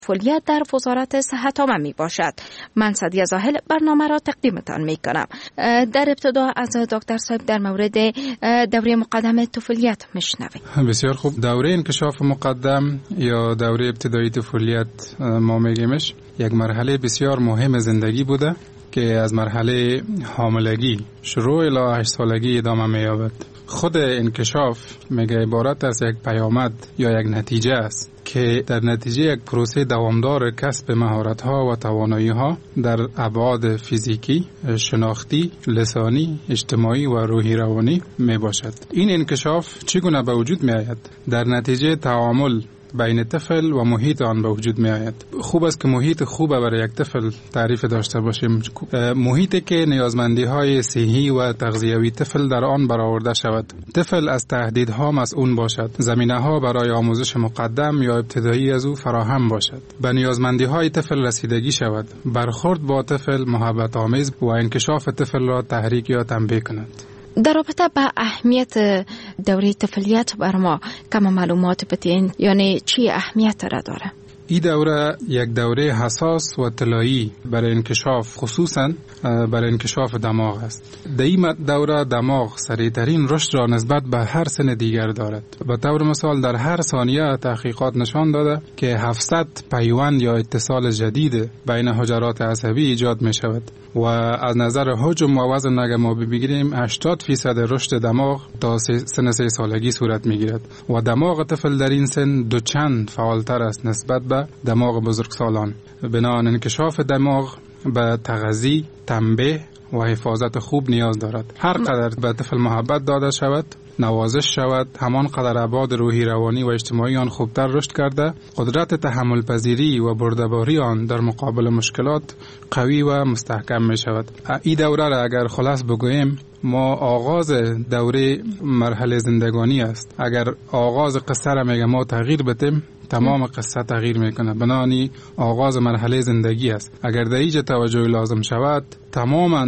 فعالیت در وزارت صحت عامه می باشد. من سعدیه زاهل برنامه را تقدیمتان می کنم. در ابتدا از دکتر صاحب در مورد دوره مقدم طفولیت میشنویم. بسیار خوب. دوره انکشاف مقدم یا دوره ابتدایی طفولیت ما میگیمش یک مرحله بسیار مهم زندگی بوده که از مرحله حاملگی شروع الی 8 سالگی ادامه می‌یابد. خود انکشاف میگه عبارت از یک پیامد یا یک نتیجه است که در نتیجه یک پروسه دوامدار کسب مهارت‌ها و توانایی‌ها در ابعاد فیزیکی، شناختی، لسانی، اجتماعی و روحی روانی میباشد. این انکشاف چگونه به وجود میآید؟ در نتیجه تعامل بین طفل و محیط آن به وجود می آید. خوب است که محیط خوبه برای یک طفل تعریف داشته باشیم. محیطی که نیازمندی های صحی و تغذیوی طفل در آن برآورده شود. طفل از تهدیدها مسئول باشد. زمینه ها برای آموزش مقدم یا ابتدایی از او فراهم باشد. به نیازمندی های طفل رسیدگی شود. برخورد با طفل محبت آمیز و انکشاف طفل را تحریک یا تنبیه کند. در رابطه با اهمیت دوره طفولیت بر ما کم معلومات بدین، یعنی چی اهمیت را داره؟ این دوره یک دوره حساس و طلایی برای انکشاف، خصوصا برای انکشاف دماغ است. در این دوره دماغ سریعترین رشد را نسبت به هر سن دیگر دارد. به طور مثال در هر ثانیه تحقیقات نشان داده که 700 پیوند یا اتصال جدید بین حجرات عصبی ایجاد می شود و از نظر حجم و وزن اگر ما بگیریم 80% رشد دماغ تا سن 3 سالگی صورت می گیرد و دماغ طفل در این سن دو چند فعالتر است نسبت به دماغ بزرگسالان. بنابراین انکشاف دماغ به تغذیه، تنبیه و حفاظت خوب نیاز دارد. هر قدر به طفل محبت داده شود، نوازش شود، همان قدر ابعاد روحی روانی و اجتماعی آن خوبتر رشد کرده، قدرت تحمل پذیری و بردباری آن در مقابل مشکلات قوی و مستحکم می شود. این دوره را اگر خلاص بگوییم، ما آغاز دوره مرحله زندگانی است. اگر آغاز قصه را میگه ما تغییر بدیم، تمام قصه تغییر میکنه. بنابراین آغاز مرحله زندگی است. اگر در اینجا توجه لازم شود، تماما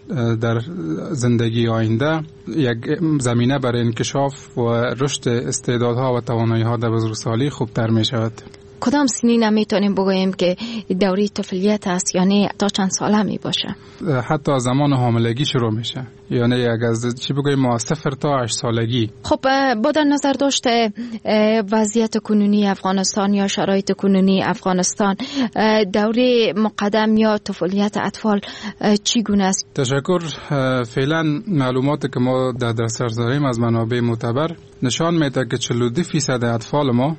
در زندگی آینده یک زمینه برای انکشاف و رشد استعدادها و توانایی‌ها در بزرگسالی خوبتر می شود. کدام سنین میتونیم بگوییم که دوره طفولیت است، یعنی تا چند ساله می باشه؟ حتی زمان حاملگی شروع میشه، یعنی اگر چی بگوییم ما 0 تا 8 سالگی. خب با در نظر داشته وضعیت کنونی افغانستان یا شرایط کنونی افغانستان، دوره مقدم یا طفولیت اطفال چگونه است؟ تشکر. فعلا معلوماتی که ما در دسترس داریم از منابع معتبر نشان میده که 42% اطفال ما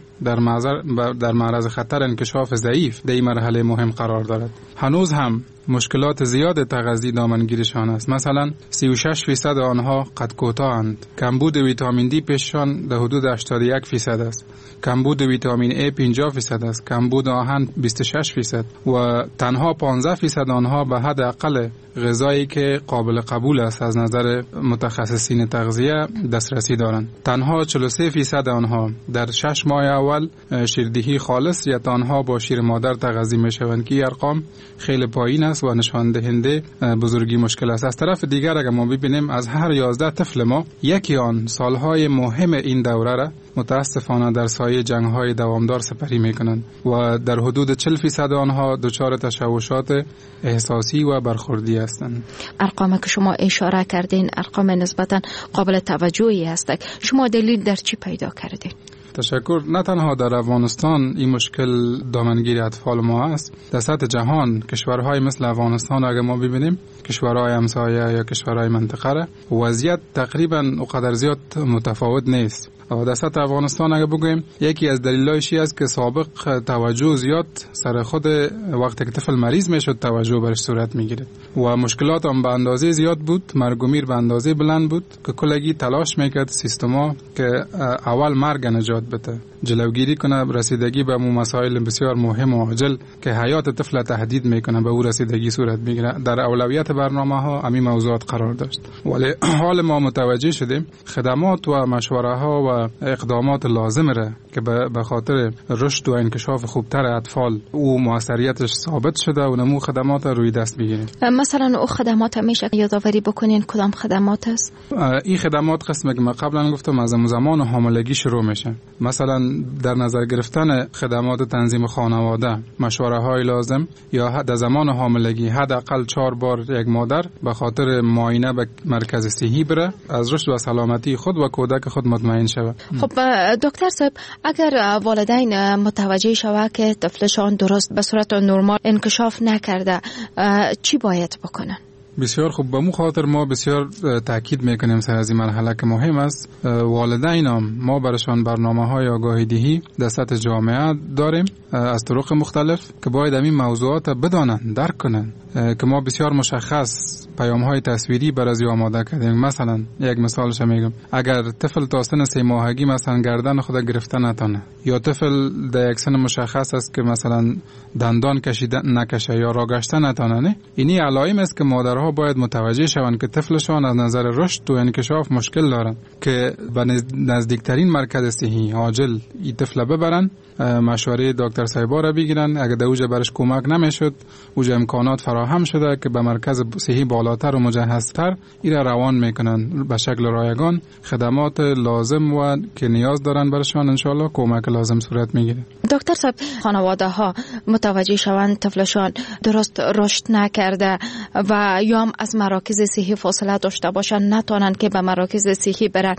در معرض خطر انکشاف ضعیف در این مرحله مهم قرار دارد. هنوز هم مشکلات زیاد تغذیه دامنگیرشان است. مثلا 36% آنها قد کوتاه‌اند. کمبود ویتامین دی پیششان در حدود 81% است. کمبود ویتامین ای 50% است. کمبود آهن 26% و تنها 15% آنها به حد اقل غذایی که قابل قبول است از نظر متخصصین تغذیه دسترسی دارند. تنها 43% آنها در 6 ماه اول شیردهی خالص یا تنها با شیر مادر تغذیه میشوند که ارقام خیلی پایین است و نشان دهنده بزرگی مشکل است. از طرف دیگر اگر ما ببینیم از هر 11 طفل ما یکی آن سالهای مهم این دوره را متاسفانه در سایه جنگ‌های دوامدار سپری می‌کنند و در حدود 40% آنها دچار تشوشات احساسی و برخوردی هستند. ارقامی که شما اشاره کردین ارقام نسبتاً قابل توجهی هستند. شما دلیل در چی پیدا کردین؟ تشکر. نه تنها در افغانستان این مشکل دامنگیری اطفال ما است، در سطح جهان کشورهای مثل افغانستان اگر ما ببینیم، کشورهای همسایه یا کشورهای منطقه را وضعیت تقریبا اونقدر زیاد متفاوت نیست. در سطح افغانستان اگر بگویم یکی از دلایلش است که سابق توجه زیاد سر خود وقتی که طفل مریض میشد توجه برش صورت میگیرد و مشکلات هم به اندازه زیاد بود، مرگ و میر به اندازه بلند بود که کلگی تلاش میکرد سیستما که اول مرگ نجات بده، جلوگیری کنه رسیدگی به مسائل بسیار مهم و عاجل که حیات طفل تهدید میکنه به او رسیدگی صورت میگیره. در اولویت برنامه ها همین موضوعات قرار داشت. ولی حال ما متوجه شدیم خدمات و مشوره ها و اقدامات لازم را که به خاطر رشد و انکشاف خوبتر اطفال او موثریتش ثابت شده و نمو خدمات روی دست بگیریم. مثلا او خدمات میشه یادآوری بکنین کدام خدمات است؟ این خدمات قسمی که من قبلا گفتم از زمان حاملگی شروع میشه. مثلا در نظر گرفتن خدمات تنظیم خانواده، مشوره های لازم یا در زمان حاملگی حداقل 4 بار یک مادر به خاطر معاینه به مرکز صحی بره، از رشد و سلامتی خود و کودک خود مطمئن شود. خب دکتر صاحب، اگر والدین متوجه شود که طفلشان درست به صورت نرمال انکشاف نکرده، چی باید بکنن؟ بسیار خوب. به مو خاطر ما بسیار تاکید میکنیم سر از این مرحله که مهم است. والدین هم ما برشان برنامه‌های آگاهی دهی در سطح جامعه داریم از طرق مختلف که باید این موضوعات بدانن، درک کنن، که ما بسیار مشخص پیام‌های تصویری برای آماده کردیم. مثلا یک مثالش میگم، اگر طفل تا سن 3 ماهگی مثلا گردن خود گرفته نتونه، یا طفل در یک سن مشخص است که مثلا دندان کشیده نکشه یا راه گشته نتونه، اینی علائم است که مادرها باید متوجه شوند که طفلشان از نظر رشد و انکشاف مشکل دارن، که به نزدیکترین مرکز صحی عاجل این طفل ببرن، مشوره دکتر صاحبا را بگیرن. اگر دوجه برش کمک نمیشد، اوجه امکانات فراهم شده که به مرکز صحی بالاتر و مجهزتر ایره روان میکنن به شکل رایگان. خدمات لازم و که نیاز دارن برشان انشالله کمک لازم صورت میگیره. دکتر صاحب، خانواده ها متوجه شوند طفلشان درست رشد نکرده و یا هم از مراکز صحی فاصله داشته باشن، نتونن که به مراکز صحی برن،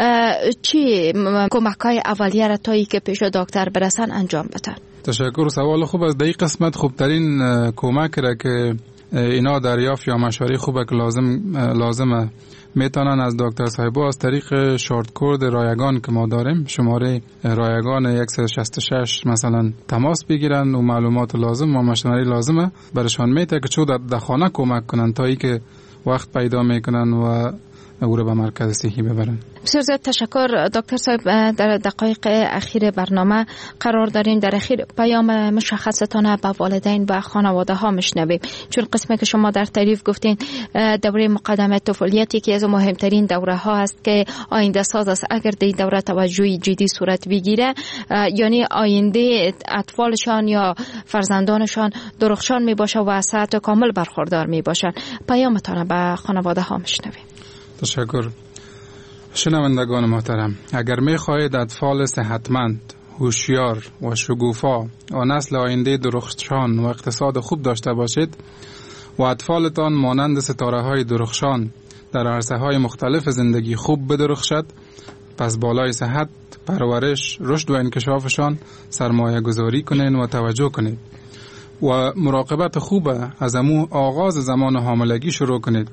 چی کمک‌های اولیه را تایی که پیش دکتر برسن انجام بدن؟ تشکر. سوال خوب است. در این قسمت خوبترین کمک را که اینا دریافت یا مشوره خوبه که لازمه میتونن از دکتر صاحبا از طریق شارت کد رایگان که ما داریم، شماره رایگان 166 مثلا تماس بگیرن و معلومات لازم و مشوره لازمه برشان میته که چو در خانه کمک کنن تا ای که وقت پیدا میکنن و او رو به مرکز صحی ببرن. بسیار زیاد تشکر دکتر صاحب. در دقایق اخیر برنامه قرار داریم در اخیر پیام مشخصتان به والدین و خانواده ها میشنویم، چون قسمی که شما در تعریف گفتین دوره مقدمه طفولیتی که از مهمترین دوره ها است که آینده ساز است. اگر در دوره توجهی جدی صورت بگیره، یعنی آینده اطفالشان یا فرزندانشان درخشان می باشه و صحت کامل برخوردار می باشن. پیامتان به خانواده ها میشنویم. تشکر. شنوندگان محترم، اگر می خواهید اطفال صحتمند، هوشیار و شگوفا و نسل آینده درخشان و اقتصاد خوب داشته باشید و اطفالتان مانند ستاره های درخشان در عرصه های مختلف زندگی خوب بدرخشد، پس بالای صحت، پرورش، رشد و انکشافشان سرمایه گذاری کنید و توجه کنید و مراقبت خوب از آغاز زمان حاملگی شروع کنید.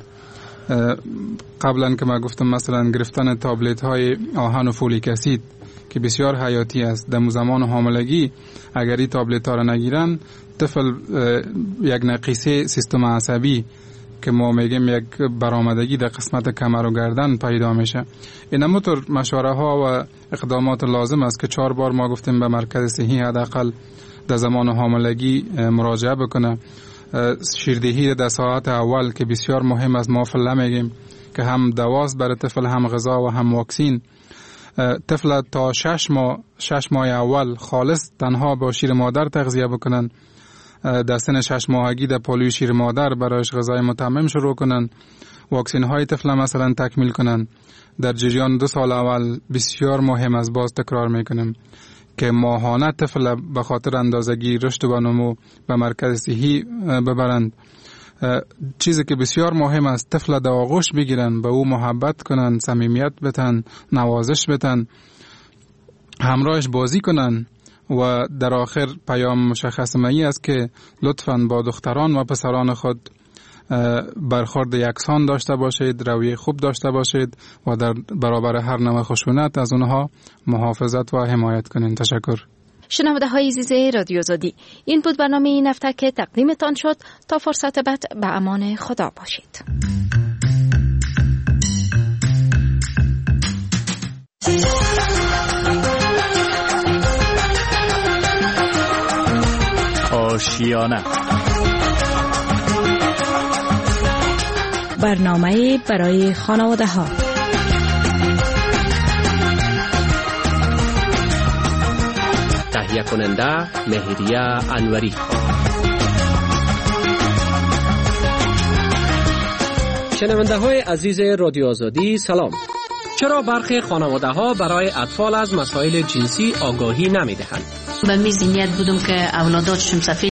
قبلا که ما گفتم مثلا گرفتن تابلت های آهن و فولیک اسید که بسیار حیاتی است در زمان حاملگی، اگر این تابلت ها را نگیرن طفل یک نقیصه سیستم عصبی که ما میگیم یک برآمدگی در قسمت کمر و گردن پیدا میشه. این همونطور مشوره ها و اقدامات لازم است که 4 بار ما گفتیم به مرکز صحی حداقل در زمان حاملگی مراجعه بکنه. شیردهی در ساعت اول که بسیار مهم است، ما فعلا میگیم که هم دواست برای طفل، هم غذا و هم واکسین. طفل تا 6 ماه اول خالص تنها با شیر مادر تغذیه بکنن. در سن 6 ماهگی در پالیو شیر مادر برایش غذای متمم شروع کنن. واکسین های طفل مثلا تکمیل کنن. در جریان 2 سال اول بسیار مهم است، باز تکرار میکنم که ماهانه طفل به خاطر اندازگی رشد و نمو به مرکز صحی ببرند. چیزی که بسیار مهم است، طفل در آغوش بگیرن، به او محبت کنن، صمیمیت بتن، نوازش بتن، همراهش بازی کنن و در آخر پیام مشخص مایی است که لطفاً با دختران و پسران خود برخورد یکسان داشته باشید، رویه خوب داشته باشید و در برابر هر نوع خشونت از اونها محافظت و حمایت کنید. تشکر. شنونده های عزیز رادیو آزادی، این بود برنامه این هفته که تقدیمتان شد. تا فرصت بعد به امان خدا باشید. آشیانه، برنامه برای خانواده ها. تهیه کننده مهریه انوری. شنونده های عزیز رادیو آزادی، سلام. چرا برخی خانواده‌ها برای اطفال از مسائل جنسی آگاهی نمی‌دهند؟ به میز نیت بودم که اولاداتشون سفید